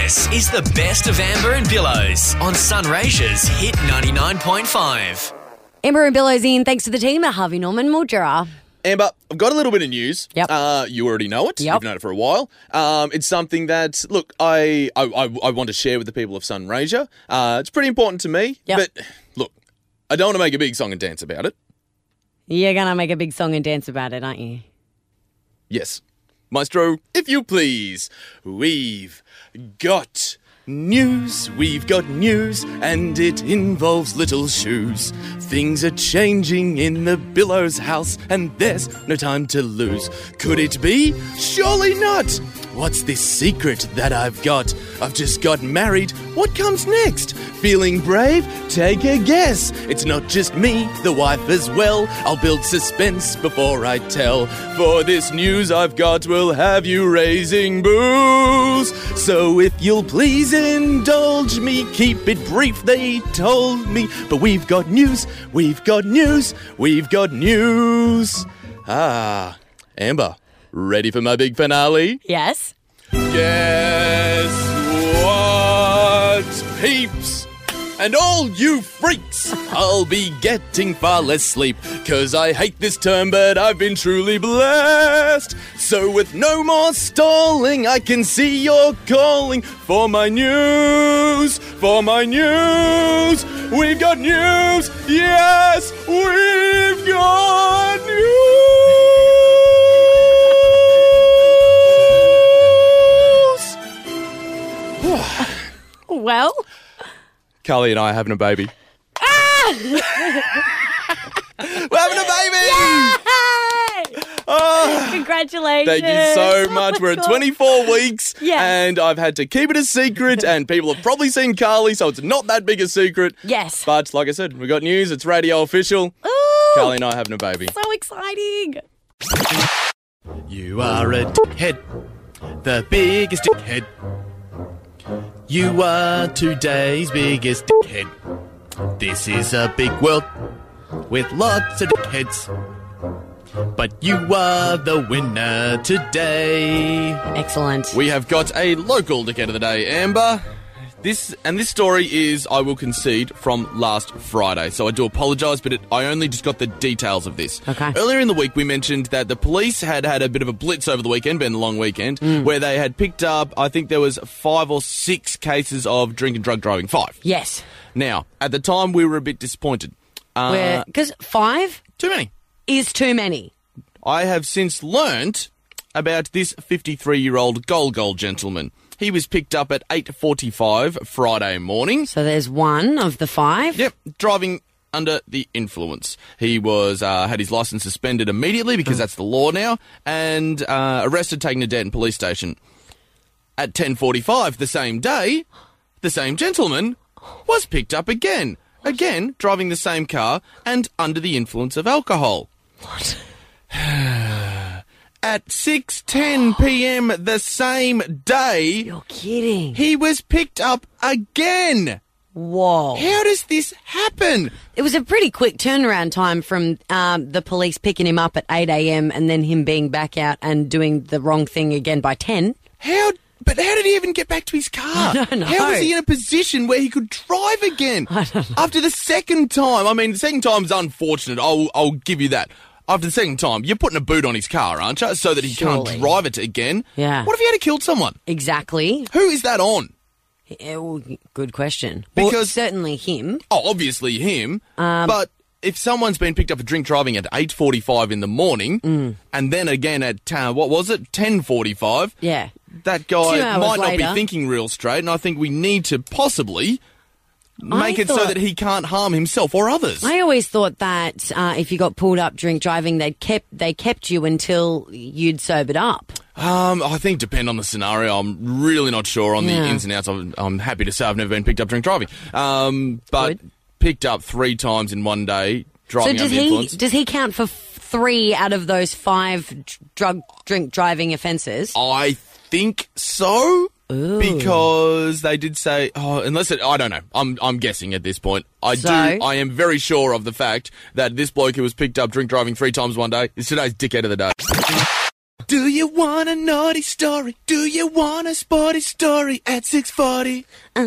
This is the best of Amber and Billows on Sunraysia's Hit 99.5. Amber and Billows in, thanks to the team at Harvey Norman Mildura. Amber, I've got a little bit of news. Yep. You already know it. Yep. You've known it for a while. It's something that, look, I want to share with the people of Sunraysia. It's pretty important to me. Yep. But, look, I don't want to make a big song and dance about it. You're going to make a big song and dance about it, aren't you? Yes. Maestro, if you please, we've got news, and it involves little shoes. Things are changing in the Billows house, and there's no time to lose. Could it be? Surely not! What's this secret that I've got? I've just got married. What comes next? Feeling brave? Take a guess. It's not just me, the wife as well. I'll build suspense before I tell. For this news I've got will have you raising boos. So if you'll please indulge me, keep it brief, they told me. But we've got news. Ah, Amber, ready for my big finale? Yes. Guess what, peeps? And all you freaks, I'll be getting far less sleep, 'cause I hate this term, but I've been truly blessed. So with no more stalling, I can see you're calling for my news, We've got news, yes, we've got news. Well? Carly and I are having a baby. We're having a baby! Yay! Oh, Congratulations. thank you so Oh much. my We're at God. 24 weeks, Yes. and I've had to keep it a secret, and people have probably seen Carly, so it's not that big a secret. Yes. But like I said, we got news. It's radio official. Ooh, Carly and I are having a baby. so exciting. You are a dickhead, the biggest dickhead. You are today's biggest dickhead. This is a big world with lots of dickheads, but you are the winner today. Excellent. We have got a local dickhead of the day, Amber. This story is, I will concede, from last Friday. So I do apologise, but I only just got the details of this. Okay. Earlier in the week, we mentioned that the police had a bit of a blitz over the weekend, been a long weekend, where they had picked up, I think there was 5 or 6 cases of drink and drug driving. 5. Yes. Now, at the time, we were a bit disappointed. Because 5 Too many. is too many. I have since learnt about this 53-year-old Gold gentleman. He was picked up at 8:45 Friday morning. So there's one of the 5. Yep, driving under the influence. He was had his licence suspended immediately because that's the law now, and arrested, taken to Denton Police Station. At 10:45 the same day, the same gentleman was picked up again. Again, driving the same car and under the influence of alcohol. What? At 6:10 p.m. the same day, You're kidding. he was picked up again. Whoa. How does this happen? It was a pretty quick turnaround time from the police picking him up at 8 a.m. and then him being back out and doing the wrong thing again by 10. But how did he even get back to his car? I don't know. How was he in a position where he could drive again? I don't know. After the second time, I mean, the second time's unfortunate. I'll give you that. After the second time, you're putting a boot on his car, aren't you? So that he Surely. can't drive it again. Yeah. What if he had killed someone? Exactly. Who is that on? Well, good question. Because- Well, certainly him. Oh, obviously him. But if someone's been picked up for drink driving at 8:45 in the morning, and then again at 10:45, Yeah. that 2 guy hours might not later. be thinking real straight, and I think we need to possibly make it so thought- that he can't harm himself or others. I always thought that if you got pulled up drink driving, they kept you until you'd sobered up. I think depend on the scenario. I'm really not sure on the Yeah. ins and outs. I'm happy to say I've never been picked up drink driving. But Good. picked up 3 times in one day So driving under influence. does he count for 3 out of those 5 drink driving offences? I think so. Ooh. Because they did say, I don't know. I'm guessing at this point. I am very sure of the fact that this bloke who was picked up drink driving 3 times one day is today's dickhead of the day. Do you want a naughty story? Do you want a sporty story at 6:40?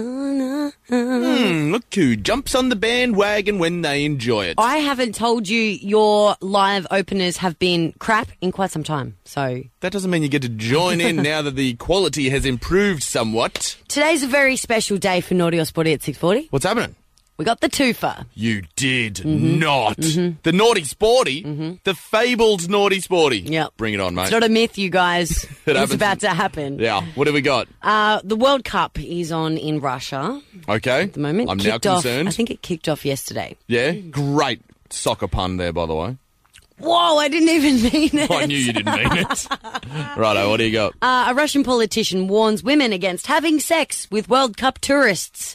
Look who jumps on the bandwagon when they enjoy it. I haven't told you your live openers have been crap in quite some time, so... That doesn't mean you get to join in now that the quality has improved somewhat. Today's a very special day for Naughty or Sporty at 6:40. What's happening? We got the twofer. You did not. The naughty sporty, the fabled naughty sporty. Yep. Bring it on, mate. It's not a myth, you guys. It's happens. about to happen. Yeah, what have we got? The World Cup is on in Russia Okay. at the moment. I'm now Kicked off- concerned. I think it kicked off yesterday. Yeah, great soccer pun there, by the way. Whoa, I didn't even mean it. I knew you didn't mean it. Righto, what do you got? A Russian politician warns women against having sex with World Cup tourists.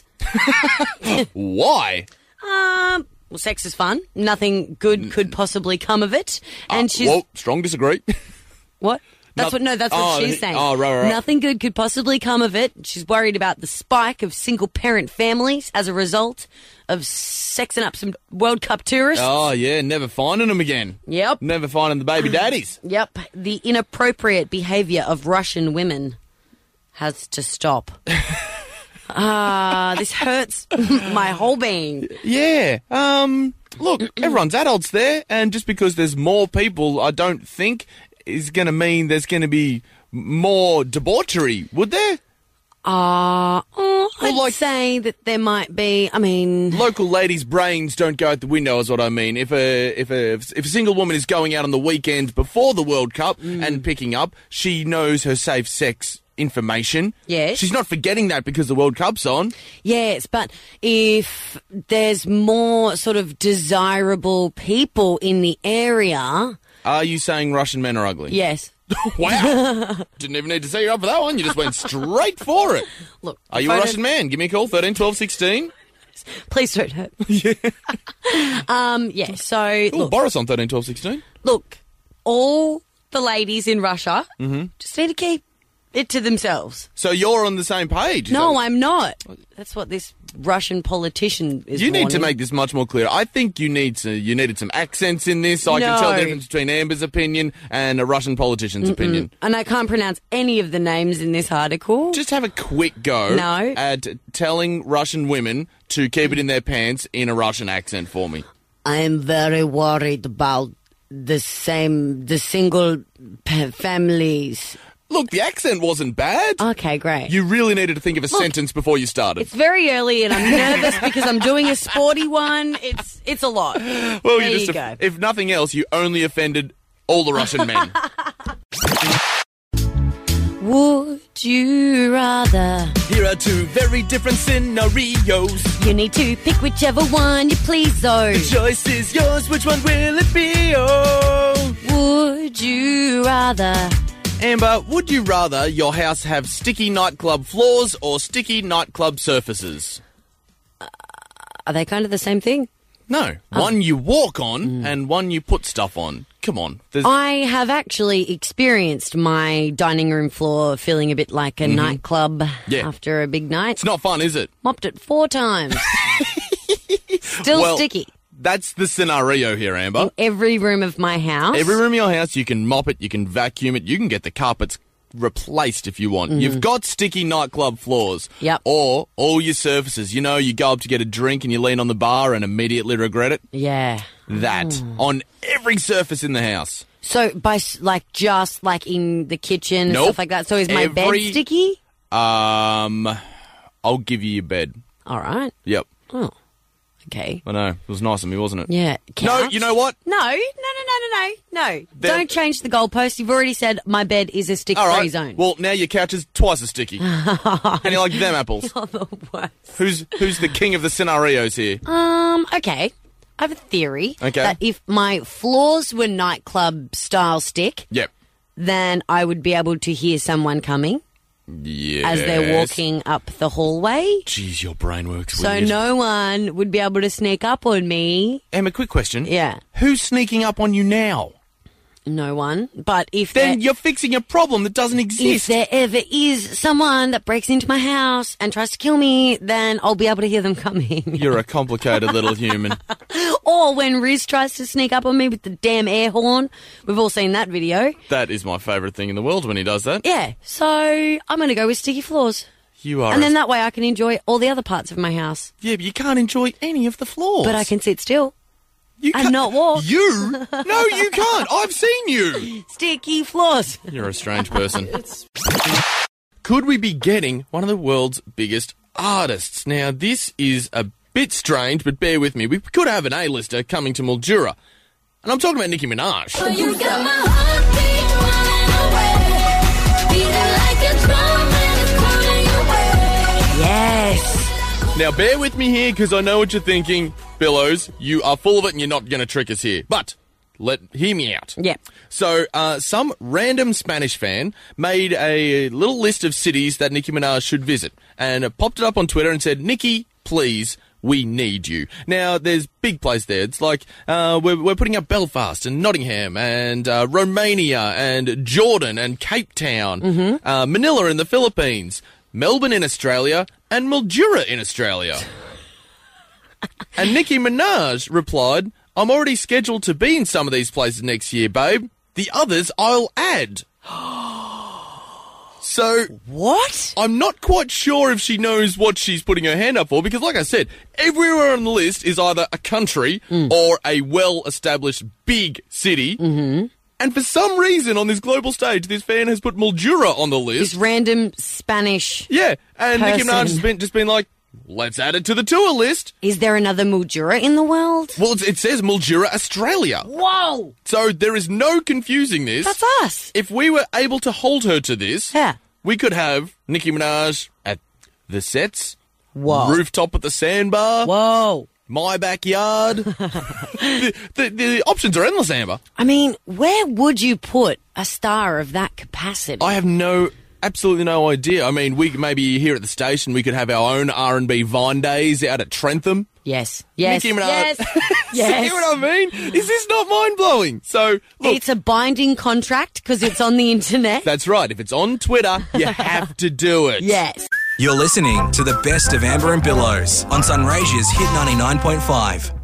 Why? Well, sex is fun. Nothing good could possibly come of it. And she's... Well, strong disagree. What? That's Noth- what Oh, she's saying. oh, right. Nothing good could possibly come of it. She's worried about the spike of single-parent families as a result of sexing up some World Cup tourists. Oh, yeah, never finding them again. Yep. Never finding the baby daddies. Yep. The inappropriate behaviour of Russian women has to stop. This hurts my whole being. Yeah. Look, everyone's adults there, and just because there's more people, I don't think is going to mean there's going to be more debauchery, would there? I'd like- say that there might be. I mean, Local ladies' brains don't go out the window, is what I mean. If a single woman is going out on the weekend before the World Cup and picking up, she knows her safe sex information. Yes. She's not forgetting that because the World Cup's on. yes, but if there's more sort of desirable people in the area, Are you saying Russian men are ugly? yes. Wow. Didn't even need to set you up for that one. You just went straight for it. Look, Are you a photos- Russian man? Give me a call, 13 12 16. Please don't hurt. Yeah. So Ooh, look, Boris on 13 12 16. look, all the ladies in Russia just need to keep it to themselves. So you're on the same page? No, I'm not. That's what this Russian politician is. You need to wanting. make this much more clear. I think you needed some accents in this. I can tell the No. difference between Amber's opinion and a Russian politician's opinion. And I can't pronounce any of the names in this article. Just have a quick go No. at telling Russian women to keep it in their pants in a Russian accent for me. I'm very worried about the single families. Look, the accent wasn't bad. Okay, great. You really needed to think of a sentence before you started. It's very early and I'm nervous because I'm doing a sporty one. It's a lot. Well, there you you just, go. if nothing else, you only offended all the Russian men. Would you rather? Here are two very different scenarios. You need to pick whichever one you please, though. Choice is yours. Which one will it be? Oh, Would you rather? Amber, would you rather your house have sticky nightclub floors or sticky nightclub surfaces? Are they kind of the same thing? No, one you walk on and one you put stuff on. Come on. I have actually experienced my dining room floor feeling a bit like a nightclub Yeah. after a big night. It's not fun, is it? Mopped it 4 times. Still Well, sticky. That's the scenario here, Amber. Every room of my house. Every room in your house, you can mop it, you can vacuum it, you can get the carpets replaced if you want. You've got sticky nightclub floors. Yep. Or all your surfaces. You know, you go up to get a drink and you lean on the bar and immediately regret it. Yeah. That. On every surface in the house. So just like in the kitchen and Nope. stuff like that. So is my bed Every- sticky? I'll give you your bed. All right. Yep. Oh. Okay. I know. It was nice of me, wasn't it? Yeah. No, Couch? you know what? No. Don't change the goalpost. You've already said my bed is a stick-free All right. zone. Well, now your couch is twice as sticky. How do you like them apples? You're the worst. Who's the king of the scenarios here? Okay. I have a theory Okay. that if my floors were nightclub style stick, Yep. then I would be able to hear someone coming Yes. as they're walking up the hallway. Jeez, your brain works So weird. no one would be able to sneak up on me. Emma, quick question. Yeah. Who's sneaking up on you now? No one. But Then you're fixing a problem that doesn't if exist. there ever is someone that breaks into my house and tries to kill me, then I'll be able to hear them coming. You're a complicated little human. Or when Riz tries to sneak up on me with the damn air horn. We've all seen that video. That is my favourite thing in the world when he does that. Yeah, so I'm going to go with sticky floors. You are. And then that way I can enjoy all the other parts of my house. Yeah, but you can't enjoy any of the floors. But I can sit still. You and not walk. You? No, you can't. I've seen you. Sticky floors. You're a strange person. Could we be getting one of the world's biggest artists? Now, this is a bit strange, but bear with me. We could have an A-lister coming to Mildura. And I'm talking about Nicki Minaj. Oh, you got my heart beating away, beating like a drum and it's calling your way. Yes. Now, bear with me here, because I know what you're thinking. Billows, you are full of it and you're not going to trick us here. But hear me out. Yeah. So, some random Spanish fan made a little list of cities that Nicki Minaj should visit and popped it up on Twitter and said, Nicki, please, we need you. Now, there's big places there. It's like, we're putting up Belfast and Nottingham and Romania and Jordan and Cape Town, Manila in the Philippines, Melbourne in Australia, and Mildura in Australia. And Nicki Minaj replied, I'm already scheduled to be in some of these places next year, babe. The others I'll add. So, What? I'm not quite sure if she knows what she's putting her hand up for, because like I said, everywhere on the list is either a country or a well-established big city. Mm-hmm. And for some reason on this global stage, this fan has put Mildura on the list. This random Spanish. Yeah, and Nicki person. Minaj has just been like, let's add it to the tour list. Is there another Mildura in the world? Well, it says Mildura, Australia. Whoa! So there is no confusing this. That's us. If we were able to hold her to this, Yeah. we could have Nicki Minaj at the Sets, Whoa. rooftop at the Sandbar, Whoa. my backyard. the options are endless, Amber. I mean, where would you put a star of that capacity? I have absolutely no idea. I mean, we maybe here at the station we could have our own R&B Vine days out at Trentham. Yes. Yes. Nicki Minaj. Yes. Yes. See what I mean? Is this not mind-blowing? So, look. It's a binding contract because it's on the internet. That's right. If it's on Twitter, you have to do it. Yes. You're listening to the best of Amber and Billows on Sunraysia's Hit 99.5.